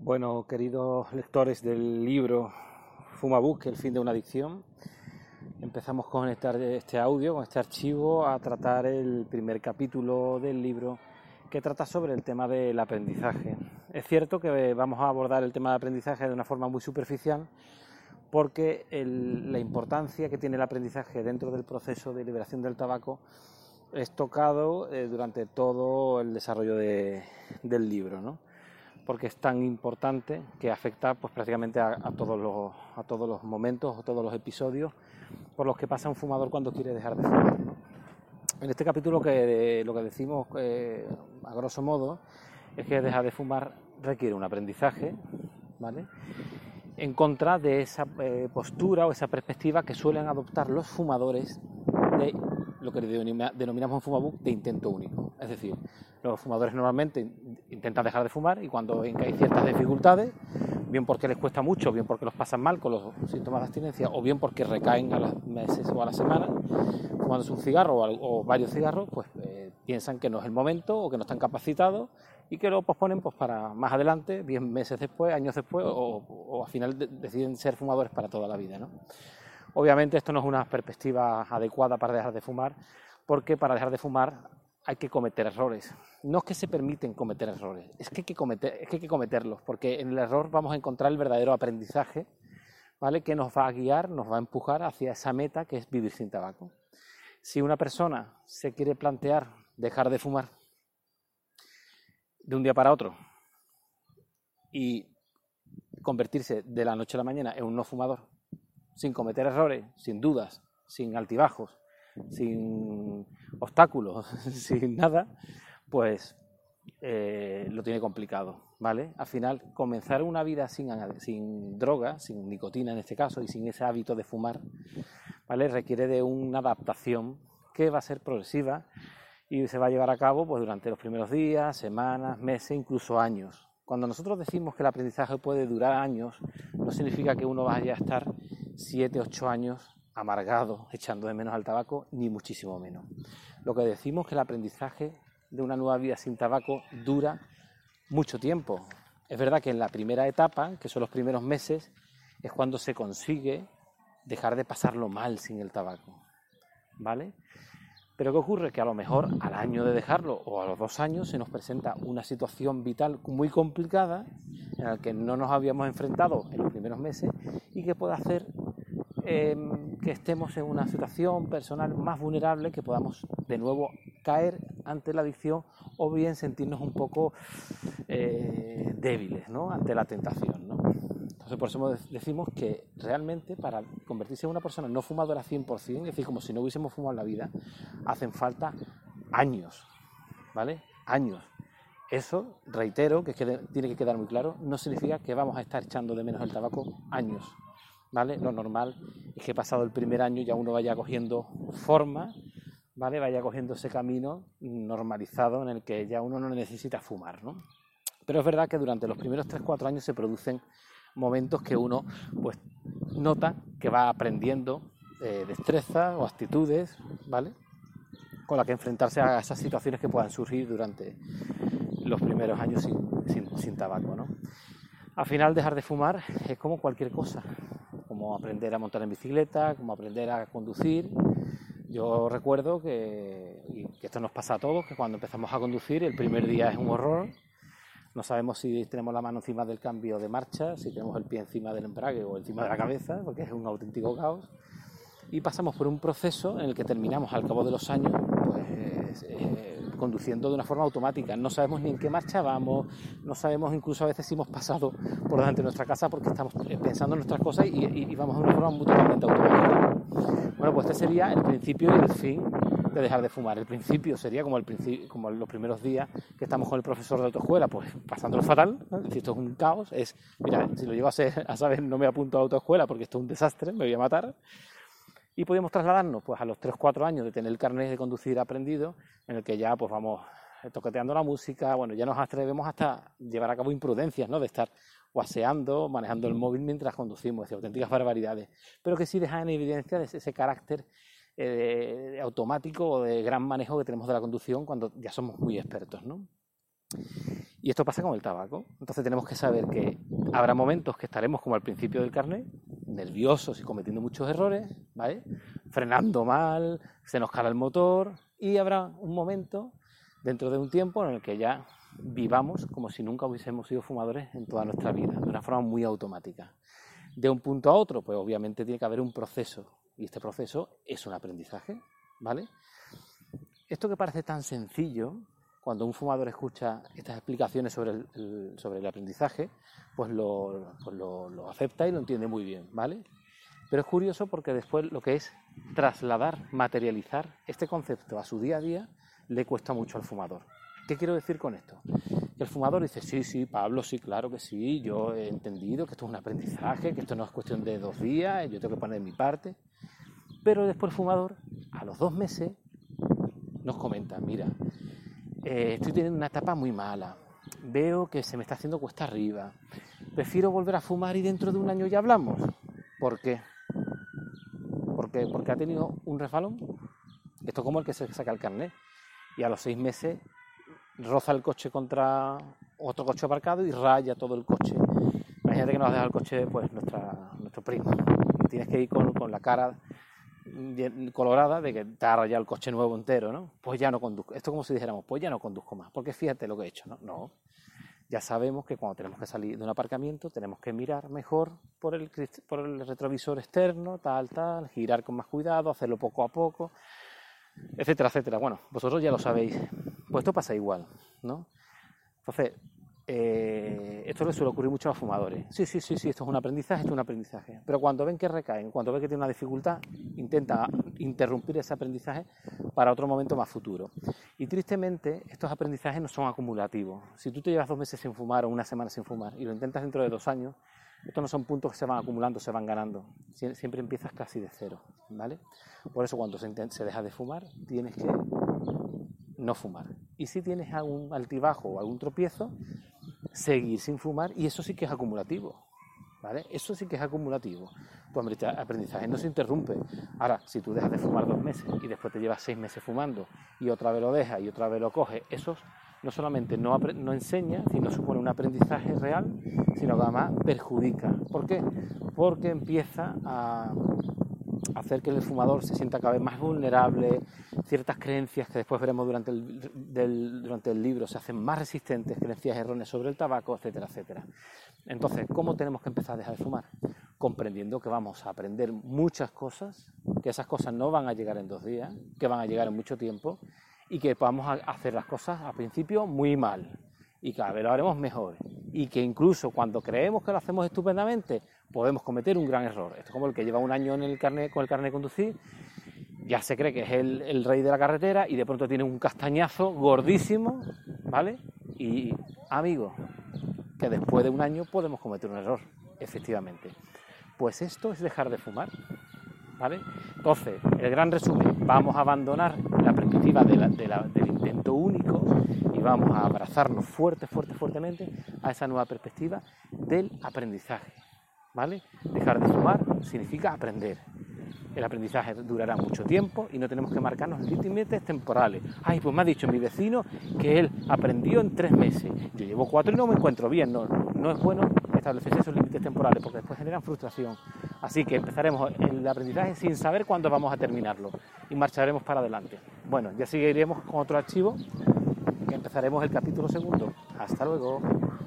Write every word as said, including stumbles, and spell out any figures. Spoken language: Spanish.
Bueno, queridos lectores del libro Fumabook, el fin de una adicción, empezamos con este, este audio, con este archivo, a tratar el primer capítulo del libro que trata sobre el tema del aprendizaje. Es cierto que vamos a abordar el tema del aprendizaje de una forma muy superficial, porque el, la importancia que tiene el aprendizaje dentro del proceso de liberación del tabaco es tocado eh, durante todo el desarrollo de, del libro, ¿no? Porque es tan importante que afecta pues, prácticamente a, a, todos los, a todos los momentos o todos los episodios por los que pasa un fumador cuando quiere dejar de fumar, ¿no? En este capítulo que de, lo que decimos eh, a grosso modo es que dejar de fumar requiere un aprendizaje, ¿vale?, en contra de esa eh, postura o esa perspectiva que suelen adoptar los fumadores de lo que denominamos en Fumabook de intento único. Es decir, los fumadores normalmente intentan dejar de fumar y cuando ven que hay ciertas dificultades, bien porque les cuesta mucho, bien porque los pasan mal con los síntomas de abstinencia, o bien porque recaen a los meses o a la semana fumándose un cigarro o, o varios cigarros, pues eh, piensan que no es el momento o que no están capacitados y que lo posponen pues, para más adelante, bien meses después, años después, o, o al final de, deciden ser fumadores para toda la vida, ¿no? Obviamente esto no es una perspectiva adecuada para dejar de fumar, porque para dejar de fumar hay que cometer errores. No es que se permiten cometer errores, es que hay que, cometer, es que hay que cometerlos, porque en el error vamos a encontrar el verdadero aprendizaje, ¿vale?, que nos va a guiar, nos va a empujar hacia esa meta que es vivir sin tabaco. Si una persona se quiere plantear dejar de fumar de un día para otro y convertirse de la noche a la mañana en un no fumador, sin cometer errores, sin dudas, sin altibajos, sin obstáculos, sin nada, pues eh, lo tiene complicado, ¿vale? Al final, comenzar una vida sin, sin droga, sin nicotina en este caso, y sin ese hábito de fumar, ¿vale?, requiere de una adaptación que va a ser progresiva y se va a llevar a cabo pues, durante los primeros días, semanas, meses, incluso años. Cuando nosotros decimos que el aprendizaje puede durar años, no significa que uno vaya a estar siete, ocho años amargado, echando de menos al tabaco, ni muchísimo menos. Lo que decimos es que el aprendizaje de una nueva vida sin tabaco dura mucho tiempo. Es verdad que en la primera etapa, que son los primeros meses, es cuando se consigue dejar de pasarlo mal sin el tabaco, ¿vale? Pero ¿qué ocurre? Que a lo mejor al año de dejarlo o a los dos años se nos presenta una situación vital muy complicada en la que no nos habíamos enfrentado en los primeros meses y que puede hacer eh, que estemos en una situación personal más vulnerable, que podamos de nuevo caer ante la adicción o bien sentirnos un poco eh, débiles, ¿no?, ante la tentación, ¿no? Entonces, por eso decimos que realmente para convertirse en una persona no fumadora cien por cien, es decir, como si no hubiésemos fumado en la vida, hacen falta años, ¿vale? Años. Eso, reitero, que, es que tiene que quedar muy claro, no significa que vamos a estar echando de menos el tabaco años, ¿vale? Lo normal es que pasado el primer año ya uno vaya cogiendo forma, ¿vale?, vaya cogiendo ese camino normalizado en el que ya uno no necesita fumar, ¿no? Pero es verdad que durante los primeros tres cuatro años se producen momentos que uno pues nota que va aprendiendo eh, destrezas o actitudes, ¿vale?, con las que enfrentarse a esas situaciones que puedan surgir durante los primeros años sin, sin, sin tabaco, ¿no? Al final, dejar de fumar es como cualquier cosa, como aprender a montar en bicicleta, como aprender a conducir. Yo recuerdo que, y que esto nos pasa a todos, que cuando empezamos a conducir el primer día es un horror. No sabemos si tenemos la mano encima del cambio de marcha, si tenemos el pie encima del embrague o encima de la cabeza, porque es un auténtico caos. Y pasamos por un proceso en el que terminamos al cabo de los años pues, eh, conduciendo de una forma automática. No sabemos ni en qué marcha vamos, no sabemos incluso a veces si hemos pasado por delante de nuestra casa porque estamos pensando en nuestras cosas y, y, y vamos de una forma muy totalmente automática. Bueno, pues este sería el principio y el fin de dejar de fumar. El principio sería como, el principio, como los primeros días que estamos con el profesor de autoescuela, pues pasándolo fatal, ¿no? Es decir, esto es un caos, es, mira, si lo llego a, ser, a saber, no me apunto a autoescuela porque esto es un desastre, me voy a matar. Y podemos trasladarnos pues, a los tres cuatro años de tener el carnet de conducir aprendido, en el que ya pues, vamos toqueteando la música, bueno, ya nos atrevemos hasta llevar a cabo imprudencias, ¿no?, de estar guaseando, manejando el móvil mientras conducimos, es decir, auténticas barbaridades, pero que sí dejan en evidencia ese carácter eh, automático o de gran manejo que tenemos de la conducción cuando ya somos muy expertos, ¿no? Y esto pasa con el tabaco. Entonces tenemos que saber que habrá momentos que estaremos como al principio del carnet, nerviosos y cometiendo muchos errores, ¿vale? Frenando mal, se nos cala el motor, y habrá un momento dentro de un tiempo en el que ya vivamos como si nunca hubiésemos sido fumadores en toda nuestra vida, de una forma muy automática. De un punto a otro, pues obviamente tiene que haber un proceso, y este proceso es un aprendizaje, ¿vale? Esto que parece tan sencillo, cuando un fumador escucha estas explicaciones sobre el, el, sobre el aprendizaje, pues, lo, pues lo, lo acepta y lo entiende muy bien, ¿vale? Pero es curioso porque después lo que es trasladar, materializar este concepto a su día a día, le cuesta mucho al fumador. ¿Qué quiero decir con esto? Que el fumador dice, sí, sí, Pablo, sí, claro que sí, yo he entendido que esto es un aprendizaje, que esto no es cuestión de dos días, yo tengo que poner mi parte. Pero después el fumador, a los dos meses, nos comenta, mira, eh, estoy teniendo una etapa muy mala, veo que se me está haciendo cuesta arriba, prefiero volver a fumar y dentro de un año ya hablamos. ¿Por qué? Porque, porque ha tenido un resbalón. Esto es como el que se saca el carnet y a los seis meses roza el coche contra otro coche aparcado y raya todo el coche. Imagínate que nos deja el coche pues nuestra, nuestro primo. Tienes que ir con, con la cara colorada de que te ha rayado el coche nuevo entero, ¿no? Pues ya no conduzco. Esto es como si dijéramos, pues ya no conduzco más, porque fíjate lo que he hecho, ¿no? No. Ya sabemos que cuando tenemos que salir de un aparcamiento tenemos que mirar mejor por el, por el retrovisor externo, tal, tal, girar con más cuidado, hacerlo poco a poco, etcétera, etcétera. Bueno, vosotros ya lo sabéis. Pues esto pasa igual, ¿no? Entonces, eh, esto le suele ocurrir mucho a los fumadores. Sí, sí, sí, sí, esto es un aprendizaje, esto es un aprendizaje. Pero cuando ven que recaen, cuando ven que tienen una dificultad, intenta interrumpir ese aprendizaje para otro momento más futuro. Y tristemente, estos aprendizajes no son acumulativos. Si tú te llevas dos meses sin fumar o una semana sin fumar y lo intentas dentro de dos años, estos no son puntos que se van acumulando, se van ganando. Siempre empiezas casi de cero, ¿vale? Por eso cuando se, se deja de fumar, tienes que no fumar. Y si tienes algún altibajo o algún tropiezo, seguir sin fumar, y eso sí que es acumulativo, ¿vale? Eso sí que es acumulativo. Tu aprendizaje no se interrumpe. Ahora, si tú dejas de fumar dos meses y después te llevas seis meses fumando y otra vez lo dejas y otra vez lo coges, eso no solamente no, no enseña, sino supone un aprendizaje real, sino que además perjudica. ¿Por qué? Porque empieza a hacer que el fumador se sienta cada vez más vulnerable, ciertas creencias que después veremos durante el, del, durante el libro se hacen más resistentes, creencias erróneas sobre el tabaco, etcétera, etcétera. Entonces, ¿cómo tenemos que empezar a dejar de fumar? Comprendiendo que vamos a aprender muchas cosas, que esas cosas no van a llegar en dos días, que van a llegar en mucho tiempo y que vamos a hacer las cosas al principio muy mal y cada vez lo haremos mejor y que incluso cuando creemos que lo hacemos estupendamente podemos cometer un gran error. Esto es como el que lleva un año en el carnet, con el carnet de conducir, ya se cree que es el, el rey de la carretera y de pronto tiene un castañazo gordísimo, ¿vale? Y, amigos, que después de un año podemos cometer un error, efectivamente. Pues esto es dejar de fumar, ¿vale? Entonces, el gran resumen, vamos a abandonar la perspectiva de la, de la, del intento único y vamos a abrazarnos fuerte, fuerte, fuertemente a esa nueva perspectiva del aprendizaje, ¿vale? Dejar de fumar significa aprender. El aprendizaje durará mucho tiempo y no tenemos que marcarnos límites temporales. Ay, pues me ha dicho mi vecino que él aprendió en tres meses. Yo llevo cuatro y no me encuentro bien. No, no es bueno establecer esos límites temporales porque después generan frustración. Así que empezaremos el aprendizaje sin saber cuándo vamos a terminarlo y marcharemos para adelante. Bueno, ya seguiremos con otro archivo que empezaremos el capítulo segundo. Hasta luego.